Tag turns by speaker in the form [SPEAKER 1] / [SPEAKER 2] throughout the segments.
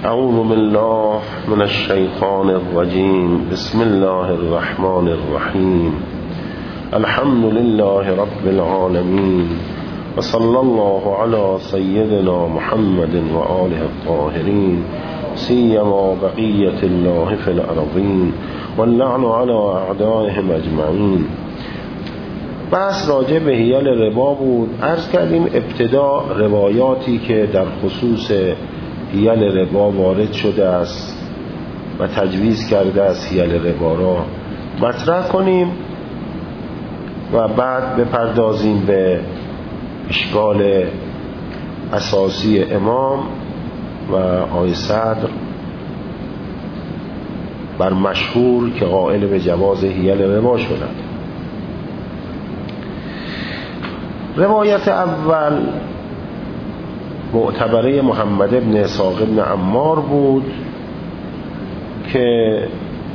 [SPEAKER 1] اعوذ بالله من الشیطان الرجیم. بسم الله الرحمن الرحیم. الحمد لله رب العالمین و صلی الله علی سیدنا محمد و آله الطاهرین سیما بقیة الله فی الارضین واللعن علی اعدائهم اجمعین. بحث راجع به حیل ربا بود. عرض کردیم ابتدا روایاتی که در خصوص حیل ربا وارد شده است و تجویز کرده است حیل ربا را مطرح کنیم و بعد بپردازیم به اشکال اساسی امام و آقای صدر بر مشهور که قائل به جواز حیل ربا شدند. روایت اول معتبره محمد ابن اسحاق ابن عمار بود که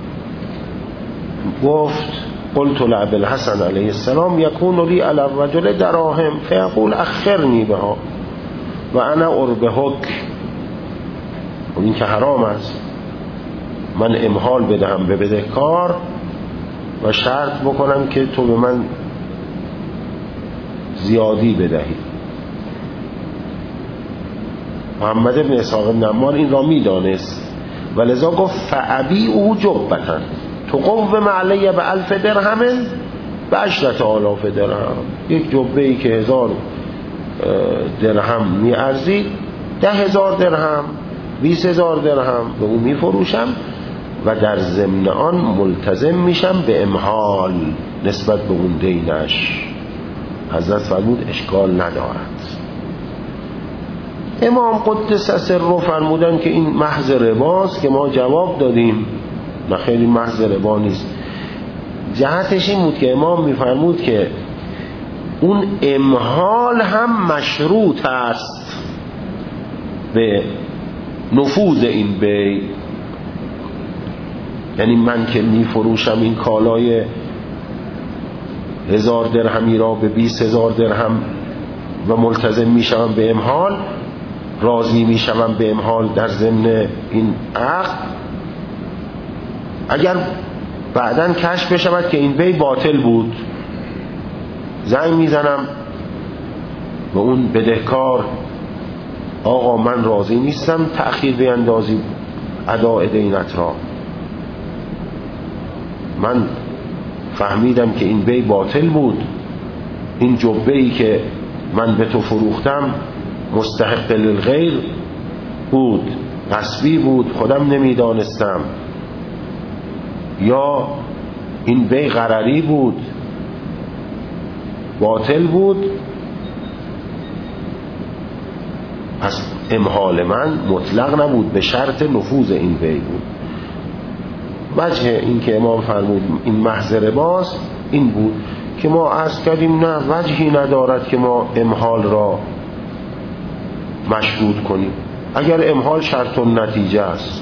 [SPEAKER 1] گفت قلت لعب الحسن علیه السلام یکون لی علی الرجل دراهم فیقول اخرنی بها و انا اربحک. این که حرام است من امهال بدهم به بدهکار و شرط بکنم که تو به من زیادی بدهی. محمد ابن اسحاق ابن عمار این را میدانست و لذا گفت فعبیعه جبتن تقوم علی به 1000 درهم به 10,000 درهم. یک جبه ای که 1000 درهم می ارزید 10,000 درهم 20,000 درهم به اون می فروشم و در ضمن آن ملتزم میشم به امهال نسبت به اون دینش. حضرت فرمود اشکال ندارد. امام قدس سره فرمودن که این محض رباست که ما جواب دادیم نه خیلی محض ربا نیست. جهتش این بود که امام میفرمود که اون امهال هم مشروط است به نفوذ این بی. یعنی من که میفروشم این کالای 1000 درهمی را به 20,000 درهم و ملتزم میشم به امهال، راضی میشم به امهال در ضمن این عقد، اگر بعداً کشف بشود که این بی باطل بود زنگ میزنم به اون بدهکار آقا من راضی نیستم تأخیر بیندازی اداء دینت را، من فهمیدم که این بی باطل بود، این جبه ای که من به تو فروختم مستحق للغیر بود، غصبی بود، خودم نمیدانستم، یا این بی غرری بود باطل بود، پس امهال من مطلق نبود به شرط نفوذ این بی بود. وجه این که امام فرمود این محض رباست این بود که ما عرض کردیم نه وجهی ندارد که ما امهال را مشروط کنیم اگر امهال شرط النتیجه است.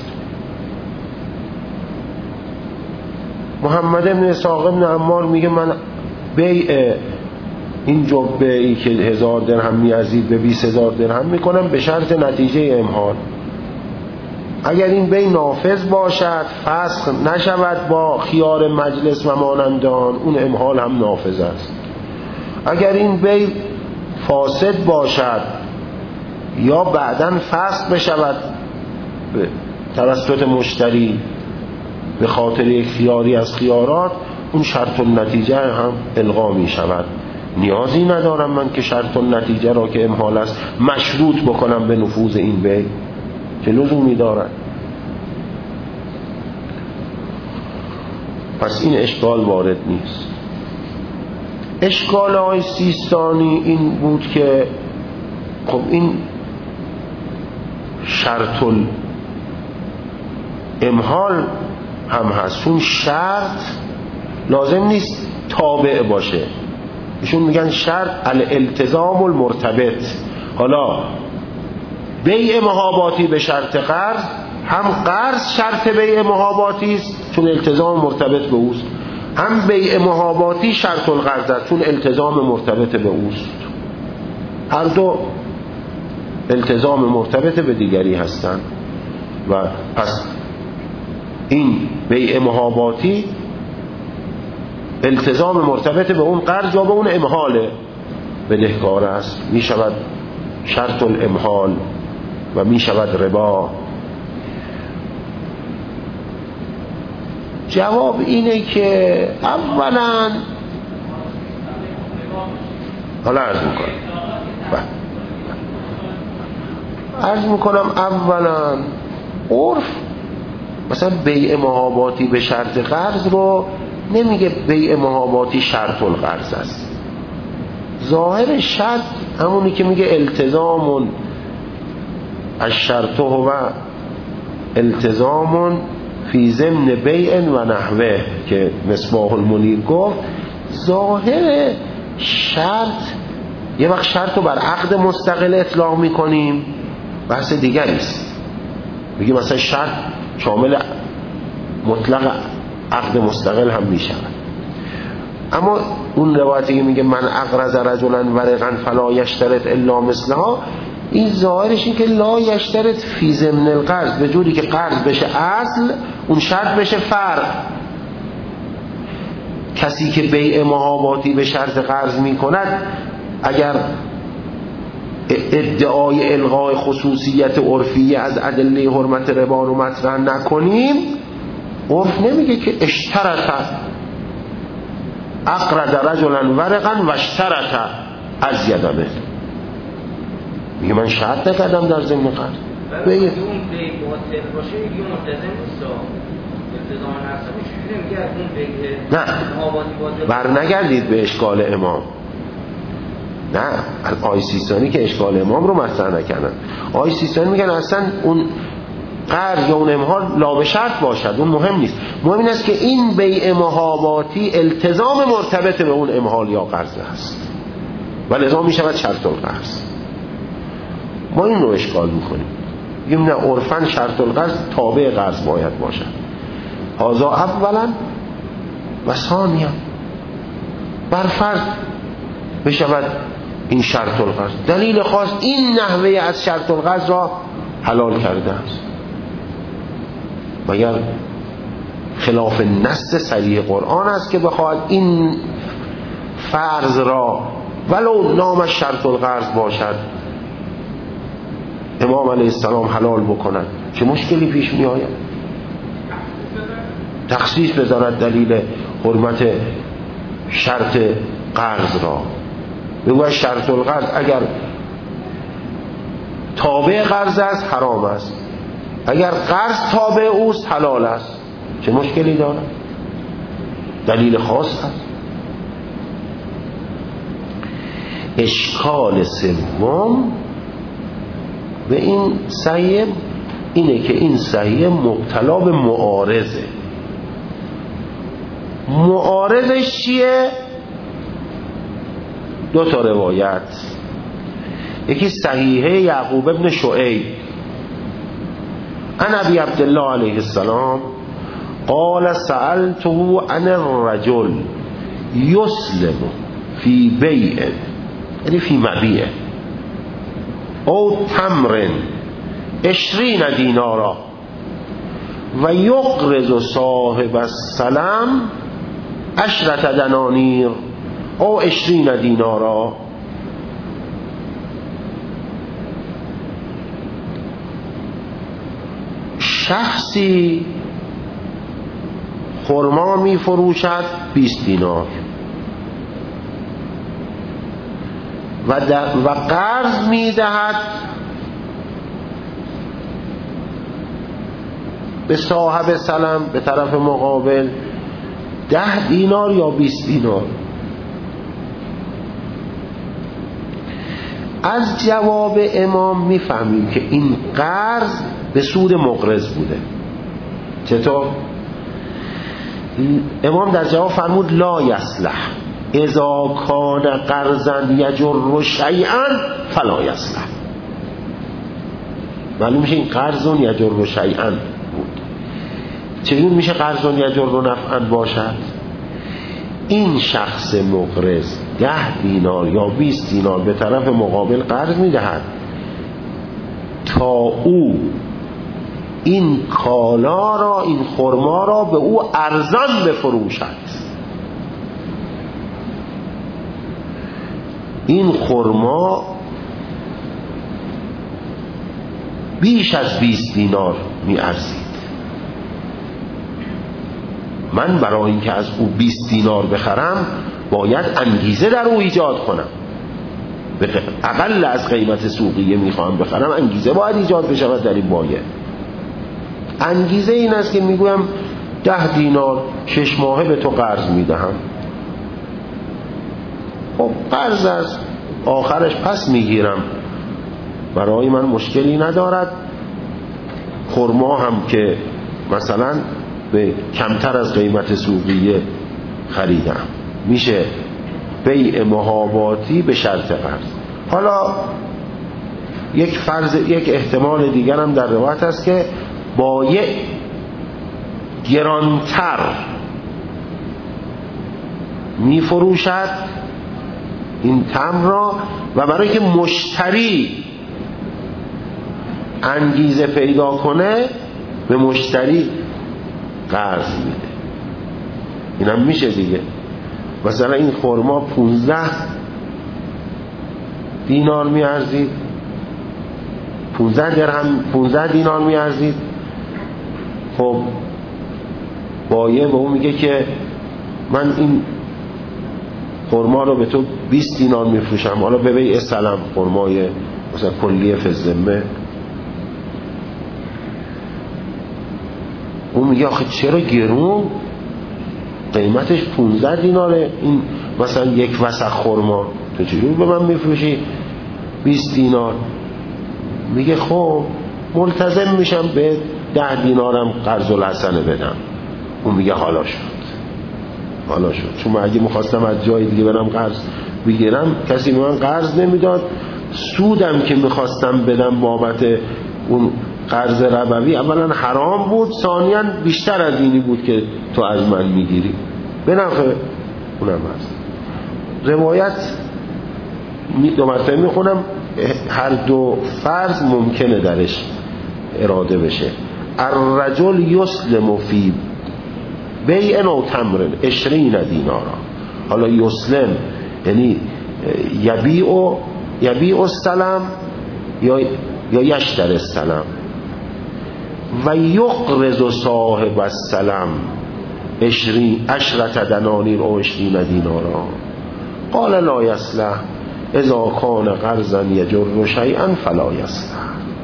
[SPEAKER 1] محمد ابن اسحاق ابن عمار میگه من بیع این جبه ای که 1000 درهم میارزید به 20,000 درهم میکنم به شرط نتیجه امهال. اگر این بی نافذ باشد فسخ نشود با خیار مجلس و مانندان اون امهال هم نافذ است. اگر این بی فاسد باشد یا بعداً فسخ بشود توسط مشتری به خاطر یک خیاری از خیارات اون شرط النتیجه هم الغا می شود. نیازی ندارم من که شرط النتیجه را که امهال است مشروط بکنم به نفوذ این بی، چه لزومی دارد؟ پس این اشکال وارد نیست. اشکال های سیستانی این بود که خب این شرط الامهال هم هست، چون شرط لازم نیست تابع باشه، ایشون میگن شرط الالتزام المرتبط. حالا بیع محاباتی به شرط قرض، هم قرض شرط بیع محاباتی است چون التزام مرتبط به اوست، هم بیع محاباتی شرط القرض است چون التزام مرتبط به اوست. هر دو التزام مرتبط به دیگری هستند. و پس این بیع محاباتی التزام مرتبط به اون قرض یا به اون امهال بدهکار است، می شود شرط الامهال و می شود ربا. جواب اینه که اولا حالا عرض میکنم اولا عرف مثلا بیع محاباتی به شرط قرض رو نمیگه بیع محاباتی شرط القرض است. ظاهر شرط همونی که میگه التزام الشرط و التزام فی ضمن بیع و نحوه که مصباح المنیر گفت. ظاهر شرط یه وقت شرط رو بر عقد مستقل اطلاق میکنیم، بحث دیگری است. میگیم مثلا شرط شامل مطلق عقد مستقل هم میشود. اما اون روایتی که میگه من اقرض رجلا ورقا فلا یشترط الا مثلها، این ظاهرش این که لا یشترط فی ضمن القرض، به جوری که قرض بشه اصل اون شرط بشه فرع. کسی که بیع محاباتی به شرط قرض میکند اگر ادعای الغای خصوصیت عرفی از ادله حرمت ربا رو مطرح نکنیم، عرف نمیگه که اشترط اقرض رجلا ورقا و اشترط از یدمه، میگه من شرط نکردم در ضمن قرض.
[SPEAKER 2] اون بی باطل باشه یه ملتزم نیست، التزام نفسه نمیگه اون
[SPEAKER 1] نه بر نگردید به اشکال امام. نه آی سیستانی که اشکال امام رو مطرح نکنن. آی سیستانی میگن اصلا اون قرض یا اون امهال لا به شرط باشد، اون مهم نیست. مهم این است که این بیع محاباتی التزام مرتبط به اون امهال یا قرض است و لذا میشود شرط القرض. ما این رو اشکال میکنیم، میگیم نه عرفاً شرط القرض تابع قرض باید باشد. هذا اولا و ثانیا بر فرض بشود این شرط القرض. دلیل خاص این نحوه از شرط القرض را حلال کرده است، مگر خلاف نص صریح قرآن است که بخواهد این فرض را ولو نام شرط القرض باشد امام علیه السلام حلال بکند؟ چه مشکلی پیش می آید؟ تخصیص بذارد دلیل حرمت شرط قرض را، بگوید شرط القرض اگر تابع قرض است حرام است، اگر قرض تابع اوست حلال است. چه مشکلی دارد؟ دلیل خاص است. اشکال سوم به این صحیح اینه که این صحیح مبتلا به معارضه. معارضش چیه؟ دو تا روایت، یکی صحیحه یعقوب ابن شعیب عن ابی عبدالله علیه السلام قال سألته عن الرجل يسلم في بيع یعنی فی مبیع او تمر 20 دینارا و یقرض صاحب السلم 10 دنانیر او 20 دینارا. شخصی خرما می فروشد 20 دینار و قرض می دهد به صاحب سلم به طرف مقابل 10 دینار یا 20 دینار. از جواب امام میفهمیم که این قرض به سود مقرض بوده. چطور؟ امام در جواب فرمود لا یصلح اذا کان قرضا یجر شیئا فلا یصلح. معلوم میشه این قرض یجر شیئا بود. چگونه میشه قرض یجر نفعا باشد؟ این شخص مقرض 10 دینار یا 20 دینار به طرف مقابل قرض میدهد تا او این کالا را، این خرما را به او ارزان بفروشد. این خرما بیش از 20 دینار می ارزید. من برای اینکه از او 20 دینار بخرم باید انگیزه در او ایجاد کنم. اقل از قیمت سوقیه میخوام بخرم، انگیزه باید ایجاد بشود در این بایع. انگیزه این است که میگویم 10 دینار 6 ماهه به تو قرض میدهم. خب قرض از آخرش پس میگیرم، برای من مشکلی ندارد. خرما هم که مثلا به کمتر از قیمت سوقیه خریدم، میشه بیع محاباتی به شرط قرض. حالا یک احتمال دیگر هم در روایت است که بایع گرانتر میفروشد این تمر را و برای که مشتری انگیزه پیدا کنه به مشتری قرض میده. این هم میشه دیگه. مثلا این خرما 15 دینار میارزید، 15 درهم 15 دینار میارزید. خب بایع به اون میگه که من این خرما رو به تو 20 دینار میفروشم، حالا به بیع سلام خرمای مثلا کلیه فزمه. اون میگه آخه چرا گرون، قیمتش 15 دیناره این مثلا یک وسق خرما، تو چجور به من میفروشی 20 دینار؟ میگه خب ملتزم میشم به 10 دینارم قرض الحسنه بدم. اون میگه حالا شد، چون من اگه میخواستم از جای دیگه برم قرض بگیرم کسی به من قرض نمیداد، سودم که میخواستم بدم بابت اون قرض ربوی اولا حرام بود، ثانیاً بیشتر از اینی بود که تو از من میگیری، به نفع اونم هست. روایت دو مرتبه میخونم، هر دو فرض ممکنه درش اراده بشه. الرجل یسلم فی بیع او تمر 20 دینارا. حالا یسلم یعنی یبیع السلام یا یشتر السلام و یقرض صاحب السلام 10 دنانیر او 20 دینارا. قال لا یصلح اذا کان قرضا یجر شیئا فلا یصلح.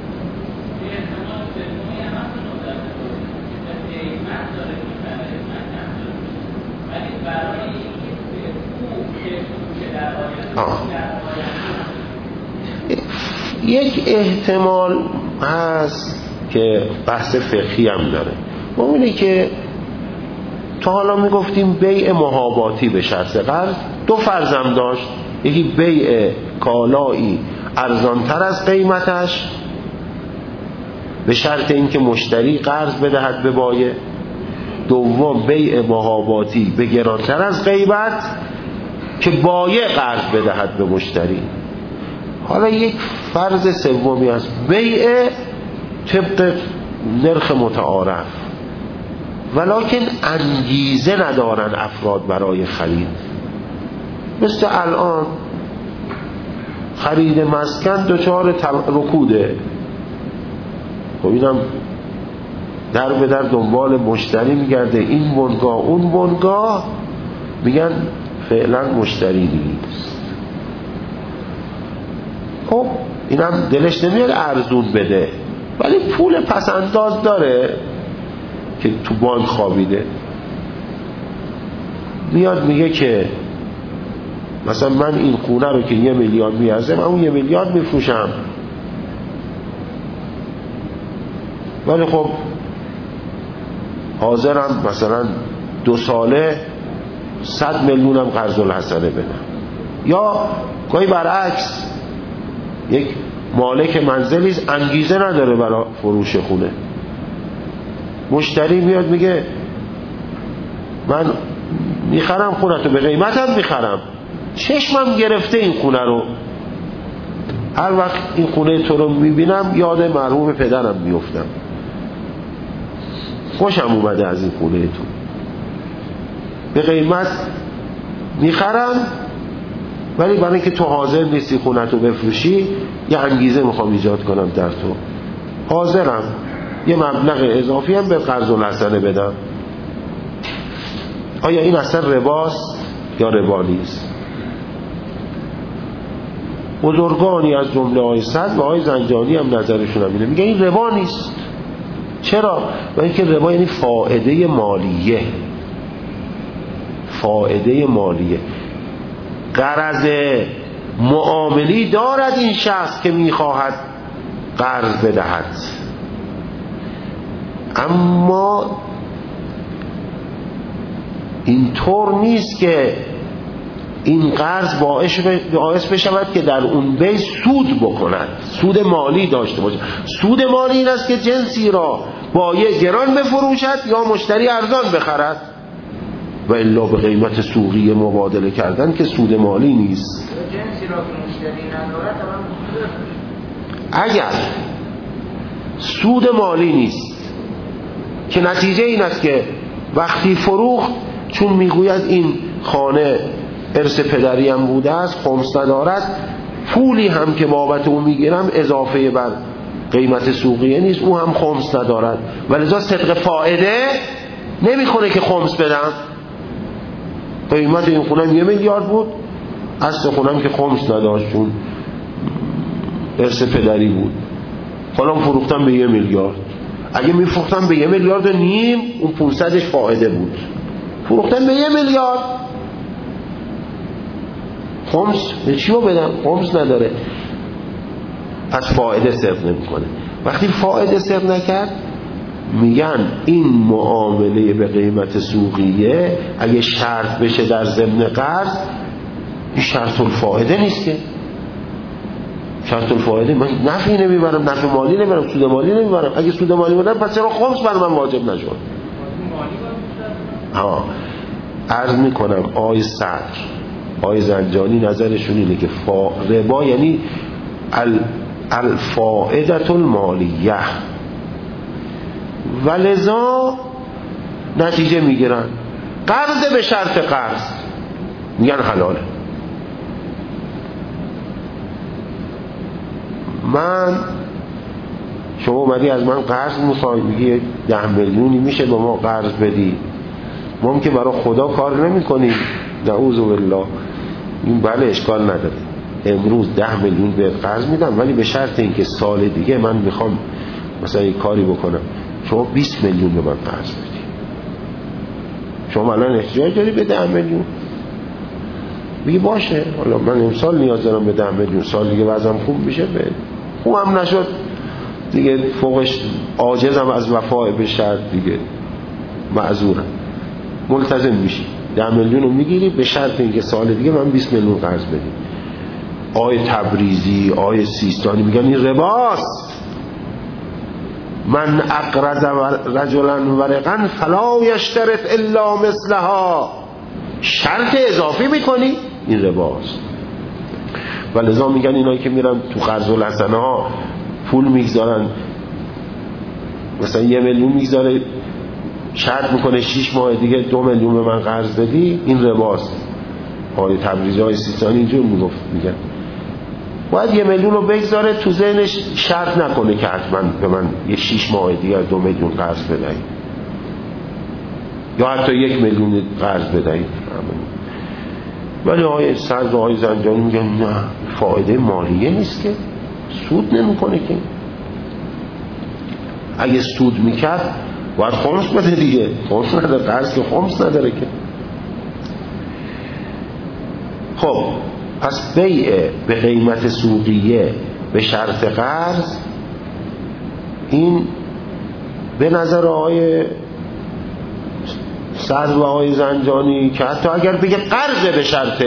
[SPEAKER 1] یک احتمال هست که بحث فقهی هم داره، و اونه که تا حالا میگفتیم بیع محاباتی به شرط قرض 2 فرضم داشت. یکی بیع کالایی ارزانتر از قیمتش به شرط اینکه مشتری قرض بدهد به بایع. دوم بیع محاباتی به گرانتر از قیمت که بایع قرض بدهد به مشتری. حالا یک فرض سومی است، بیع طبق نرخ متعارف، ولکن انگیزه ندارن افراد برای خرید. مثل الان خرید مسکن دچار رکوده، خب اینم در به در دنبال مشتری میگرده، این بنگاه اون بنگاه، میگن فعلا مشتری نیست. خب اینم دلش نمیاد ارزون بده، ولی پول پسنداز داره که تو بانک خوابیده، میاد میگه که مثلا من این خونه رو که 1 میلیون میارزه من اون 1 میلیون میفروشم، ولی خب حاضرم مثلا 2 ساله 100 میلیونم قرض الحسنه بدم. یا گاهی برعکس، یک مالک منزلی انگیزه نداره برای فروش خونه، مشتری میاد میگه من میخرم خونه تو، به قیمتم میخرم، چشمم گرفته این خونه رو، هر وقت این خونه تو رو میبینم یاد مرحوم پدرم میفتم، خوشم اومده از این خونه تو، به قیمت میخرم، ولی برای اینکه تو حاضر نیستی خونه تو بفروشی یه انگیزه میخوام ایجاد کنم در تو، حاضرم یه مبلغ اضافی هم به قرض الحسنه بدم. آیا این اصلا رباست یا ربا نیست؟ بزرگانی از جمله آقای سعد و آقای زنجانی هم نظرشون هم اینه، میگه این ربا نیست. چرا؟ و اینکه ربا یعنی فائده مالیه، فائده مالیه، غرض معاملی دارد این شخص که میخواهد قرض بدهد، اما اینطور نیست که این قرض باعث بشود که در اون بی سود بکند، سود مالی داشته باشد. سود مالی این است که جنسی را با یه گران بفروشد یا مشتری ارزان بخرد، و الا به قیمت سوقی مبادله کردن که سود مالی نیست.
[SPEAKER 2] جنسی را که مشتری ندارد
[SPEAKER 1] اگر سود مالی نیست که نتیجه این است که وقتی فروخت، چون میگوید این خانه ارث پدری هم بوده است، خمس ندارد، پولی هم که بابت اون میگیرم اضافه بر قیمت سوقیه نیست، او هم خمس ندارد، ولذا صدق فائده نمیخونه که خمس بدم. قیمت این خونم 1 میلیارد بود، اصل خونم که خمس نداشت چون ارث پدری بود، حالا فروختم به 1 میلیارد. اگه میفروختم به 1 میلیارد و نیم، اون 500ش فائده بود. فروختم به 1 میلیارد، خمس به چی رو بدم؟ خمس نداره، پس فائده صرف نمیکنه. وقتی فائده صرف نکرد، میگن این معامله به قیمت سوقیه اگه شرط بشه در ضمن قرض، این شرط الفائده نیست که. شرط الفائده من نفعی نمیبرم، نفع مالی نمیبرم، سود مالی نمیبرم. اگه سود مالی بودم پس چرا خمس بر من واجب نشد؟ عرض میکنم آقای صدر، آقای زنجانی نظرشون اینه که ربا یعنی الفائده المالیه، و لذا نتیجه میگیرن قرض به شرط قرض، میگن حلاله. شما اومدی از من قرض میخوای، میگی 10 میلیونی میشه به ما قرض بدی، ما هم که برای خدا کار نمی کنیم، نعوذ بالله، این بله اشکال نداره، امروز 10 میلیون به قرض میدم، ولی به شرط اینکه سال دیگه من میخوام مثلا یک کاری بکنم، شما 20 میلیون به من قرض بدی. شما الان احتیاج داری به 10 میلیون، بگی باشه، حالا من امسال نیاز دارم به 10 میلیون، سال دیگه وضعم خوب میشه، به خوبم نشد دیگه فوقش عاجزم از وفای به شرط، دیگه معذورم، ملتزم میشی 10 میلیون رو میگیری، به شرط اینکه سال دیگه من 20 میلیون قرض بدی. آیه تبریزی، آیه سیستانی میگن این رباست. من اقرض رجلا ورقا فلا یشترط الا مثلها، شرط اضافی میکنی، این رباست. ولذا میگن اینایی که میرن تو قرض الحسنه ها پول میگذارن، مثلا 1 میلیون میگذاره، شرط میکنه 6 ماه دیگه 2 میلیون به من قرض بدی، این رباست. آیه تبریزی، آیه سیستانی اینجور میگن باید 1 میلیون رو بگذاره، تو ذهنش شرط نکنه که حتما به من یه 6 ماه دیگه 2 میلیون قرض بدهی، یا حتی 1 میلیون قرض بدهی. ولی آقای سعد و آقای زنجانی میگن نه، فایده مالیه نیست که، سود نمیکنه که. اگه سود میکرد باید خمس بده دیگه، خمس نداره، قرض که خمس نداره که. خب پس بیع به قیمت سوقیه به شرط قرض، این به نظر آقای سعد و آقای زنجانی که حتی اگر بگه قرض به شرط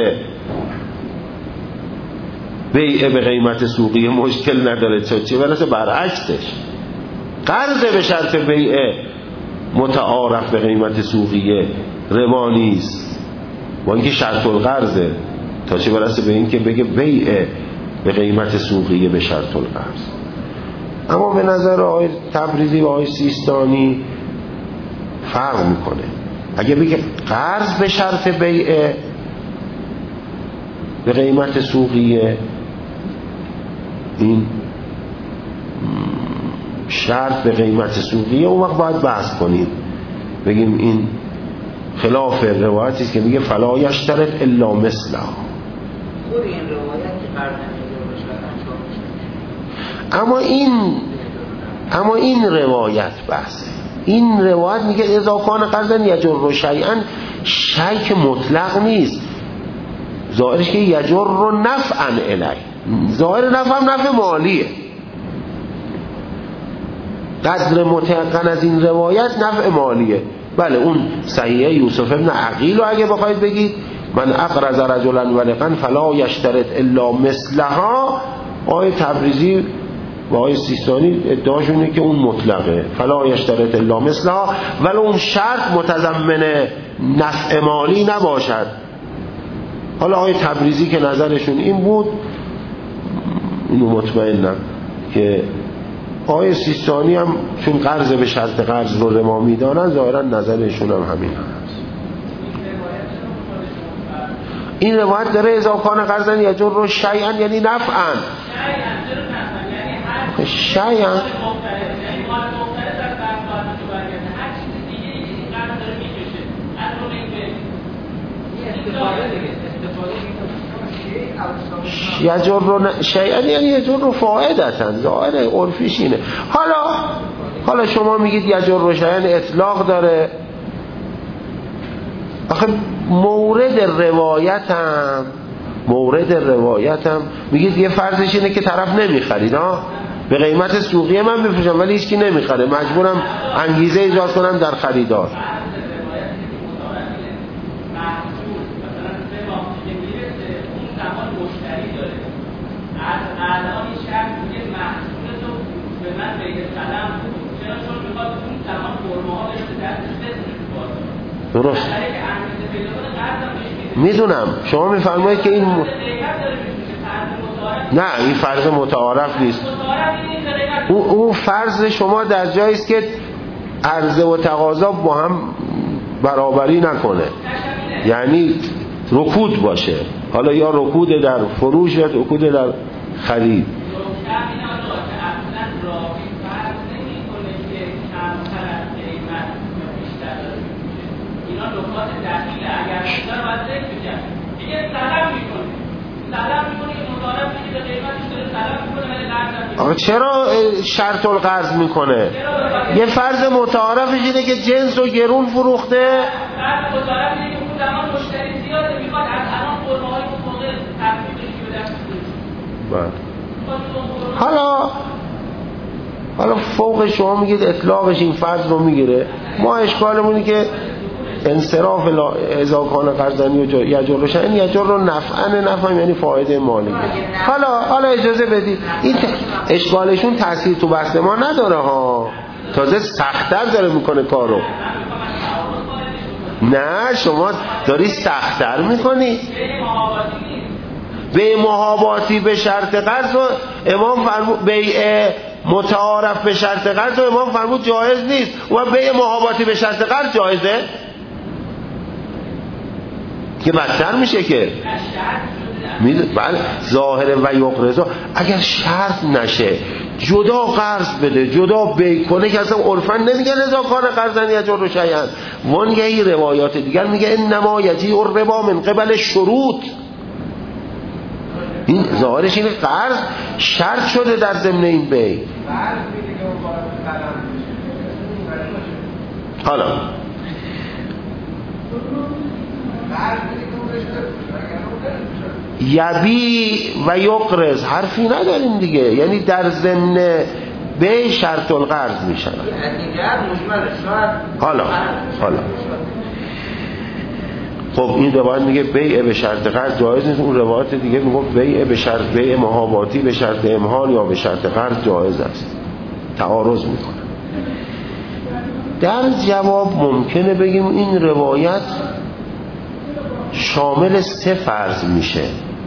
[SPEAKER 1] بیع به قیمت سوقیه مشکل نداره، چه برسه برعکسش، قرض به شرط بیع متعارف به قیمت سوقیه ربا نیست، با اینکه شرط القرضه، تا چه برسه به این که بگه بیع به قیمت سوقیه به شرط القرض. اما به نظر آقای تبریزی و آقای سیستانی فرق میکنه. اگه بگه قرض به شرط بیع به قیمت سوقیه، این شرط به قیمت سوقیه، اون وقت باید بحث کنیم بگیم این خلاف روایتی است که میگه فلا یشترط الا مثله.
[SPEAKER 2] خود این روایت که قرض
[SPEAKER 1] اما این روایت بحثه. این روایت میگه اذا کان قرضا یجر شیئا، شیء که مطلق نیست، ظاهرش که یجر نفعا الی، ظاهر نفع هم نفع مالیه. قدر متيقن از این روایت نفع مالیه. بله اون صحیحه یوسف ابن عقیل رو اگه بخواید بگید من اقرض رجلا ولقا فلا یشترط الا مثلها، آقای تبریزی و آقای سیستانی ادعاشونه که اون مطلقه، فلا یشترط الا مثلها، ولی اون شرط متضمن نفع مالی نباشد. حالا آقای تبریزی که نظرشون این بود، اینو مطمئنم که آقای سیستانی هم چون قرض به شرط قرض رو روا میدانن، ظاهرا نظرشون هم همین هست. این روایت داره اذا کان قرضا یجر شیئا یعنی نفعا. شیئا یجر شیئا یعنی یجر فائدتا، ظاهر عرفیش اینه. حالا شما میگید یجر شیئا اطلاق داره. آخه مورد روایتم میگید یه فرضش اینه که طرف نمیخرید، به قیمت سوقیه من میفروشم ولی هیچکی نمیخره، مجبورم انگیزه ایجاد کنم در خریدار. درست میدونم شما میفرمایید که این نه این فرض متعارف نیست. اون فرض شما در جایی است که عرضه و تقاضا با هم برابری نکنه، یعنی رکود باشه، حالا یا رکود در فروش یا رکود در خرید. چرا شرط القرض میکنه؟ یه فرض متعارفش اینه که جنس و گرون فروخته. حالا فوق شما میگید اطلاقش این فرض رو میگیره. ما اشکالمونی که انصراف اذا کان قرضا یجر شیئا یجر نفعا یعنی فایده مالی. حالا اجازه بدید این اشکالشون تاثیر تو بحث ما نداره ها، تازه سخت‌تر داره میکنه کارو. نه شما داری سخت‌تر میکنی. بیع محاباتی به شرط قرض و امام فرمود بیع متعارف به شرط قرض و امام فرمود جایز نیست، و بیع محاباتی به شرط قرض جایزه که بدتر میشه که بله ظاهر و یقرضا اگر شرط نشه جدا قرض بده جدا بیع کنه که اصلا عرفا نمیگن اذا کان قرضا یجر شیئا. وانگهی روایات دیگر میگه انما یجیء الربا من قبل شروط. این ظاهرش اینه قرض شرط شده در ضمن این بیع. حالا یبی و یقرض حرفی نداریم دیگه، یعنی در ضمن بیع شرط القرض میشن. حالا خب این روایت میگه بیع به شرط قرض جایز نیست، اون روایت دیگه میگه بیع به شرط بیع محاباتی به شرط امهال یا به شرط قرض جایز است. تعارض میکنه. در جواب ممکنه بگیم این روایت شامل 3 فرض میشه.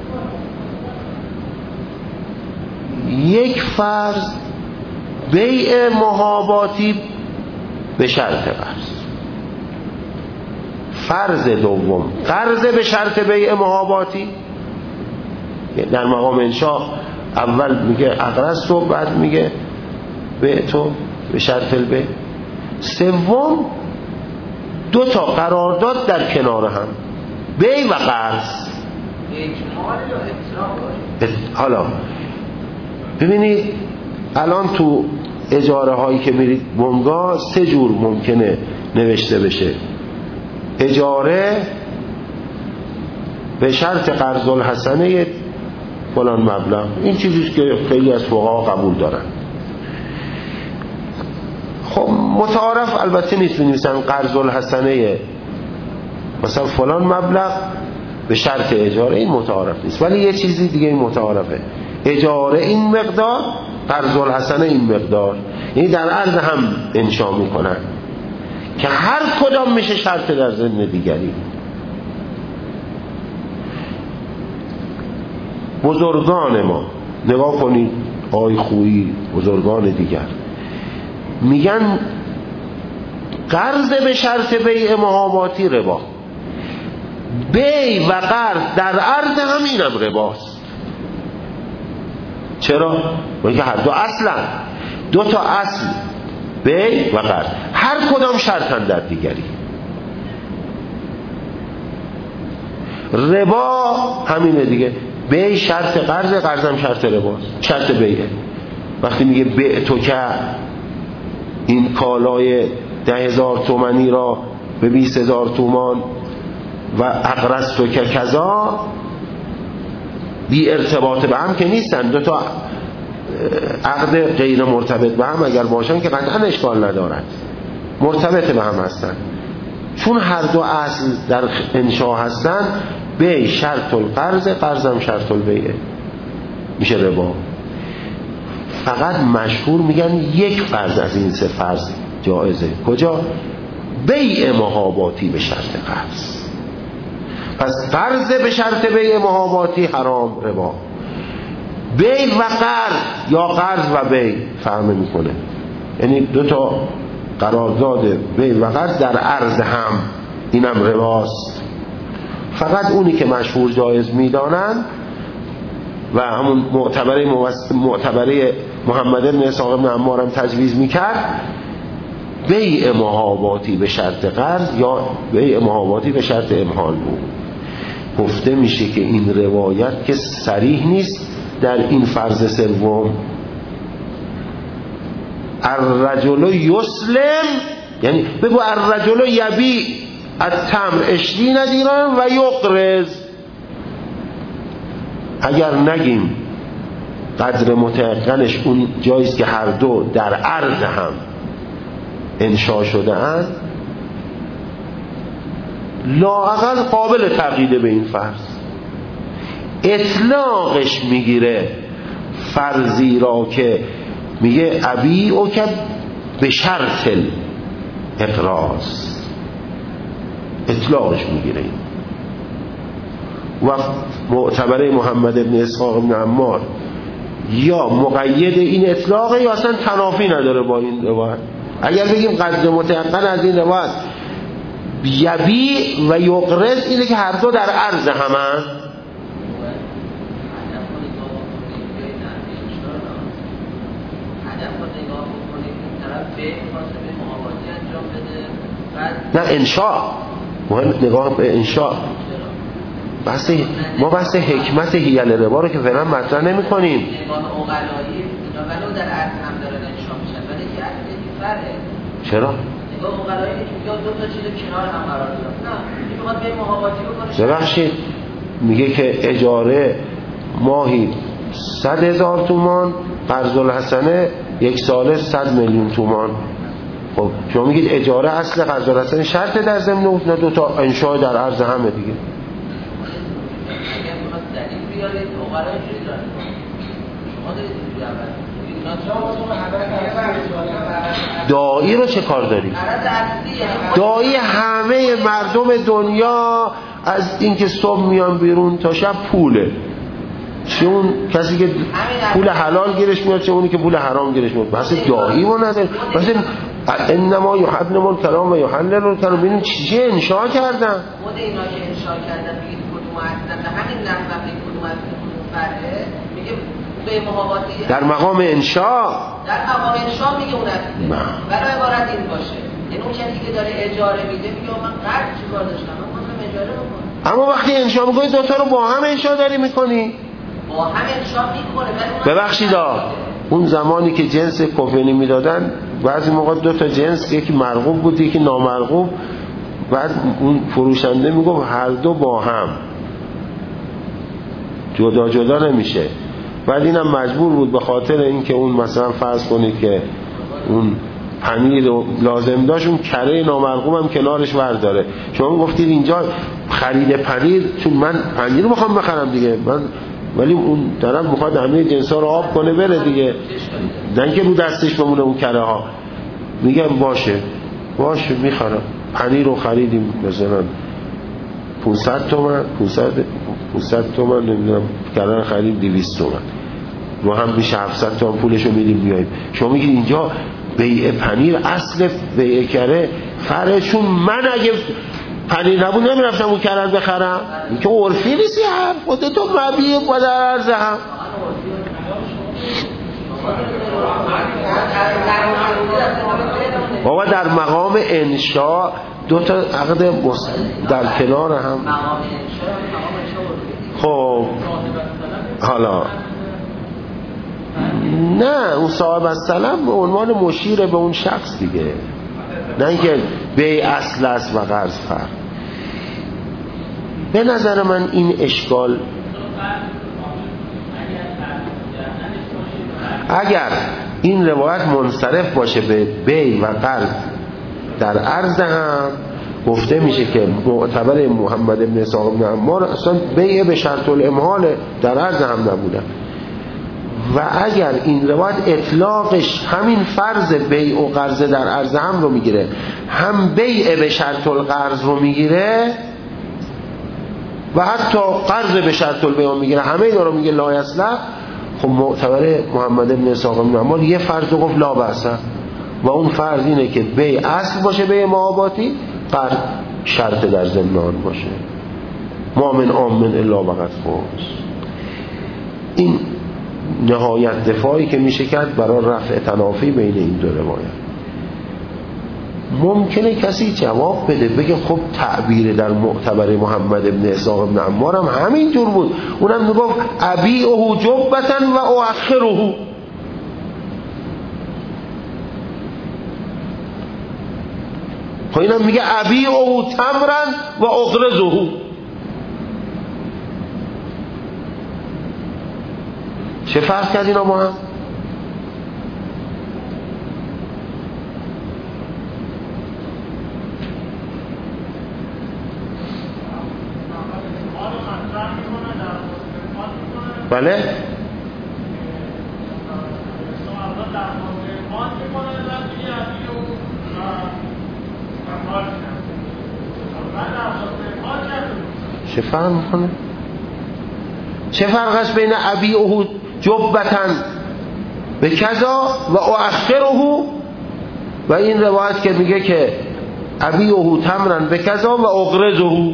[SPEAKER 1] یک فرض بیع محاباتی به شرط قرض، فرض دوم قرض به شرط بیع محاباتی، در مقام انشاء اول میگه اقرض تو، بعد میگه بیع تو به شرط البیع. سوم دو تا قرارداد در کنار هم، بیع و قرض. حالا ببینید الان تو اجاره هایی که میرید بنگاه 3 جور ممکنه نوشته بشه: اجاره به شرط قرض الحسنه فلان مبلغ، این چیزیست که خیلی از فقها قبول دارن. خب متعارف البته نیست بنویسن قرض الحسنه مثلا فلان مبلغ به شرط اجاره، این متعارف نیست، ولی یه چیزی دیگه این متعارفه: اجاره این مقدار، قرض الحسنه این مقدار. یعنی در عرض هم انشا میکنن که هر کدام میشه شرط در ضمن دیگری. بزرگان ما نگاه کنید، آی خویی بزرگان دیگر میگن قرض به شرط بیع محاباتی ربا، بیع و قرض در عرض هم اینم رباست. چرا؟ بلکه هر دو اصلا، 2 تا اصل بیع و قرض هر کدام شرطن در دیگری. ربا همینه دیگه، بیع شرط قرض، قرض هم شرط رباست، شرط بیعه. وقتی میگه بیع تو که این کالای 10,000 تومانی را به 20,000 تومان و اقرض تو که کذا، بی ارتباط به هم که نیستن، 2 تا عقد غیر مرتبط به هم اگر باشن که قطعا اشکال ندارد، مرتبط به هم هستن. چون هر دو اصل در انشاء هستن، بیع شرط القرض، قرض هم شرط البیع، میشه ربا. فقط مشهور میگن یک فرض از این 3 فرض جایزه. کجا؟ بیع محاباتی به شرط قرض. پس قرض به شرط بیع محاباتی حرام، ربا. بیع و قرض یا قرض و بیع فرق میکنه، یعنی 2 تا قرارداد بیع و قرض در عرض هم، اینم رباست. فقط اونی که مشهور جایز میدانن و همون معتبره محمد بن اسحاق بن عمار هم تجویز میکرد، بیع محاباتی به شرط قرض یا بیع محاباتی به شرط امحال بود. گفته میشه که این روایت که صریح نیست در این فرض سوم. الرجل یسلم، یعنی بگو الرجل یبیع التمر 20 دینار و یقرض. اگر نگیم قدر متعقلش اون جاییست که هر دو در عرض هم انشا شده اند، لااقل قابل تقیید به این فرض. اطلاقش میگیره فرضی را که میگه ابی او که به شرط اقراض، اطلاقش میگیره این. و معتبره محمد بن اسحاق بن عمار یا مقید این اطلاقه یا اصلا تنافی نداره با این روایت. اگر بگیم قدر متعقل از این روایت یبیع و یقرض، اینه که هر دو در عرض همن. نه انشاء، مهم نگاه به انشاء. ما بحث حکمت حیل ربا رو که فعلا مطرح نمی کنیم. چرا؟ ببخشید میگه که اجاره ماهی 100,000 تومان، قرض الحسنه 1 ساله 100 میلیون تومان. خب شما میگید اجاره اصل، قرض الحسنه شرط در ضمن، نه 2 تا انشاء در عرض همه دیگه. داعی رو چه کار داری؟ داعی همه مردم دنیا از اینکه صبح میان بیرون تا شب پوله، چه اون کسی که پول حلال گیرش میاد چه اونی که پول حرام گیرش میاد. بحث داعی رو نداره، بحث انما یحرم الکلام و یحلل الکلام. ببینیم چی انشاء کردن.
[SPEAKER 2] خود اینا که انشاء کردن میگه کدوم اصلا به همین لحظه میگه کدوم اصلا کدوم فرعه، میگه به محاباتی
[SPEAKER 1] در مقام انشاء،
[SPEAKER 2] در مقام انشاء میگه اون اصله. برای عبارت این باشه، یعنی اون کسی که داره اجاره میده میگه من قرض چیکار داشتم، من خواستم اجاره بکنم.
[SPEAKER 1] اما وقتی انشاء میکنی دوتا رو با هم انشاء داری میکنی.
[SPEAKER 2] با هم انشاء میکنه.
[SPEAKER 1] ببخشید اون زمانی که جنس کفنی میدادن بعضی موقع دو تا جنس، یکی مرغوب بود یکی نامرغوب، بعد اون فروشنده میگفت هر دو با هم، جدا جدا نمیشه. بعد اینم مجبور بود به خاطر اینکه اون مثلا فرض کنید که اون پنیر لازم داشت اون کره نامرغوب هم کنارش ورداره. شما گفتید اینجا خرید پنیر، چون من پنیر میخوام بخرم دیگه، من ولی اون طرف میخواد همه جنسا رو آب کنه بره دیگه، نه که رو دستش بمونه اون کره ها. میگم باشه میخرم. پنیر رو خریدیم مثلا 500 تومن 500 تومن نمیدونم، کره رو خرید 200 تومن، رو هم میشه 700 تومن پولشو میدیم میاییم. شما میگید اینجا بیع پنیر اصل بیع کره فرشون، من اگه پنیر نبود نمیرفتم اون کره رو بخرم. این که عرفی نیستی هم خودتو مبیع با در عرضه هم. بابا در مقام انشاء دو تا عقد در کنار هم. خب حالا نه، اون صاحب السلام به عنوان مشیر به اون شخص دیگه، نه اینکه بیع اصل است و قرض فرق. به نظر من این اشکال، اگر این روایت منصرف باشه به بیع و قرض در عرض هم، گفته میشه که معتبر محمد بن اسحاق بن عمار اصلا بیع به شرط الامهال در عرض هم نبوده. و اگر این روایت اطلاقش همین فرض بیع و قرض در عرض هم رو میگیره، هم بیع به شرط القرض رو میگیره و حتی قرض به شرط البیع میگیره، همه اینا رو میگه لا یصلح، خب معتبر محمد بن اسحاق بن عمار یه فرض رو گفت لا بأس، و اون فرض اینه که بیع اصل باشه، بیع معاباتی، قرض شرط در ضمن باشه. ما من آمن الا وقد فوز. این نهایت دفاعی که میشه کرد برای رفع تنافی بین این دو روایت. ممکنه کسی جواب بده بگه خب تعبیر در معتبر محمد بن اسحاق بن عمار هم همین جور بود، اونم میگفت ابیعه جبتا و اؤخره. خب اینم میگه ابیعه تمرا و اقرضه. چه فرق کرد اینا با هم؟ بله؟ چه فرق میکنه؟ چه فرق است بین ابیعه جبتن به کذا و اؤخره و این روایت که میگه که ابیعه تمرا به کذا و اقرضه؟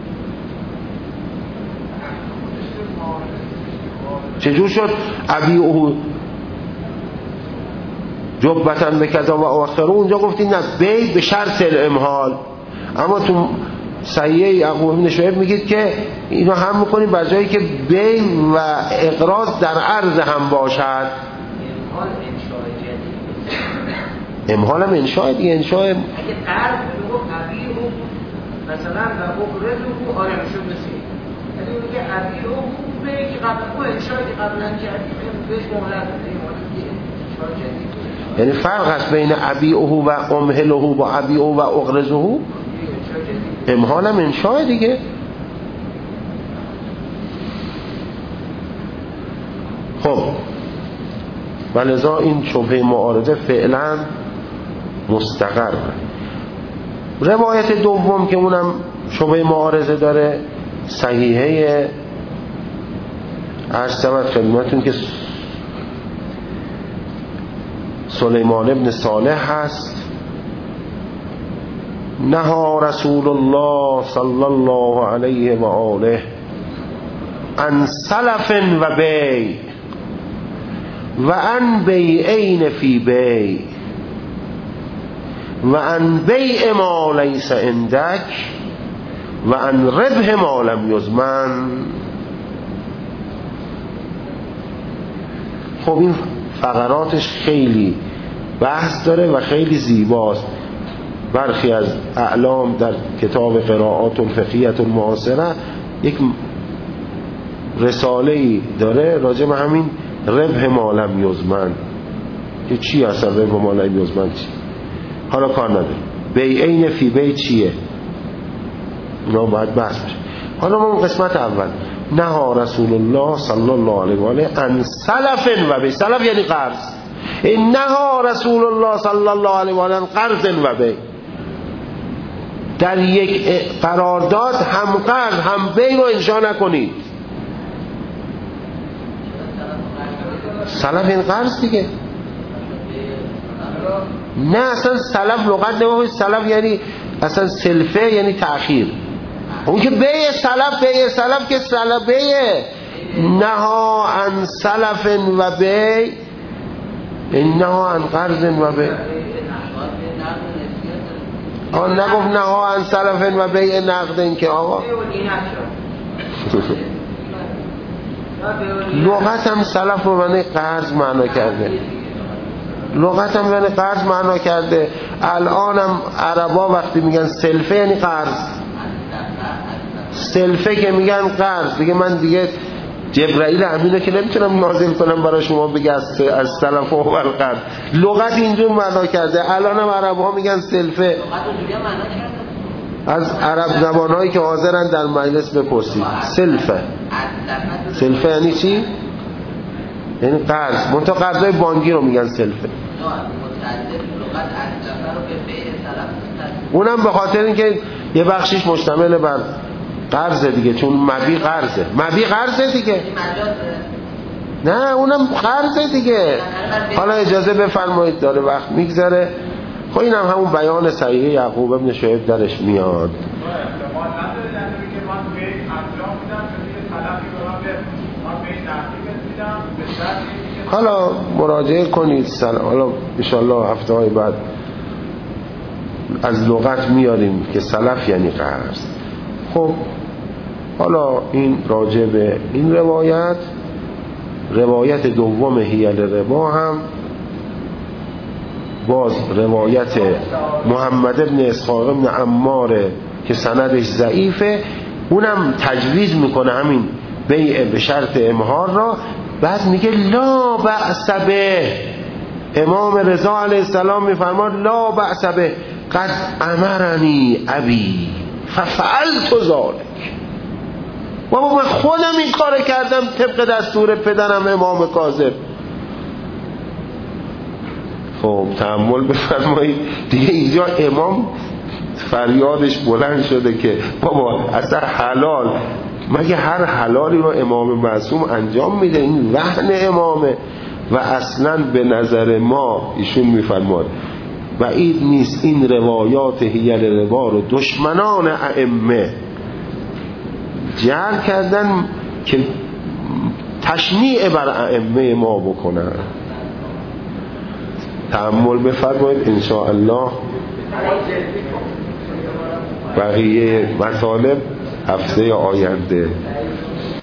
[SPEAKER 1] چجور شد ابیعه جبتن به کذا و اؤخره؟ اونجا گفتید نه، بیع به شرط الامهال، اما تو صحیح یعقوب بن شعیب میگید که اینو هم میکنیم بر جایی که بیع و اقراض در عرض هم باشد. امحال هم انشاء دیگه، انشاء
[SPEAKER 2] اگه قرض بگو ابیعه مثلا و اقرضه آره میشه بسید، یعنی اون که ابیعه بیع که قبل او انشاء که قبلا کردیم بهش مهلت بده،
[SPEAKER 1] یعنی فرق هست بین ابیعه و امهله و ابیعه و اقرضه. امحال هم انشاء دیگه. خب ولذا این شبهه معارضه فعلا مستقر. روایت دوم که اونم شبهه معارضه داره، صحیحه عرض شود خدمتون که سلیمان ابن صالح هست نهى رسول الله صلی الله علیه و آله عن سلف و بیع و عن بیعین فی بیع و عن بیع ما لیس عندک و عن ربح ما لم یضمن. خب این فقراتش خیلی بحث داره و خیلی زیباست. برخی از اعلام در کتاب قراءات الفقهیه المعاصره یک رساله‌ای داره راجع به همین ربح ما لم یضمن که چی اصلا ربح ما لم یضمن چی. حالا کار نداره. بیعین فی بیع چیه؟ اونا باید بحث بشه. حالا ما قسمت اول نهى رسول الله صلی الله علیه و آله عن سلف و بیع. سلف یعنی قرض. نهى رسول الله صلی الله علیه و آله عن قرض و بیع. در یک قرارداد هم قرض هم بیع رو انشا نکنید. سلف این قرض دیگه. نه اصلا سلف لغت نمید. سلف یعنی اصلا سلفه یعنی تأخیر. اون که بیع سلف که سلف بیع. نها عن سلف و بیع نها عن قرض و بیع. آن نگفت نها عن سلف و بیع نقد. این که آقا لغت هم سلف رو معنی قرض معنا کرده. لغت هم یعنی قرض معنا کرده. الان هم عربا وقتی میگن سلفه یعنی قرض. سلفه که میگن قرض دیگه. من دیگه جبرائیل امینو که نمیتونم نازل کنم برای شما بگه از سلف و القرض. لغت اینجور معنا کرده. الان هم عربا میگن سلفه. از عرب زبانهایی که حاضرن در مجلس بپرسید. سلفه یعنی چی؟ یعنی قرض. منتها قرضای بانکی رو میگن سلفه. اونم به خاطر اینکه یه بخشیش مشتمل بر قرضه دیگه. چون مبی قرضه دیگه. نه اونم قرضه دیگه. حالا اجازه بفرمایید داره وقت میگذره. خب اینم همون بیان صحیح یعقوب ابن شعیب درش میاد. حالا مراجعه کنید. حالا انشالله هفته های بعد از لغت میاریم که سلف یعنی قرض. خب حالا این راجع به این روایت دوم حیل ربا هم باز روایت محمد ابن اسحاق ابن عماره که سندش ضعیفه. اونم تجویز میکنه همین بیع به شرط امهار را. بعد میگه لا بأس به. امام رضا علیه السلام میفرماد لا بأس به قد امرنی ابی ففعلت ذلک. بابا من خودم این کار کردم طبق دستور پدرم امام کاظم. خب تأمل بفرمایید دیگه. اینجا امام فریادش بلند شده که بابا اصلا حلال مگه هر حلالی رو امام معصوم انجام میده؟ این وهن امامه. و اصلا به نظر ما ایشون میفرماد بعید نیست این روایات حیل ربا رو دشمنان ائمه جعل کردن که تشنیع بر ائمه ما بکنن. تأمل بفرمایید انشاءالله. بقیه مطالب هفته آینده.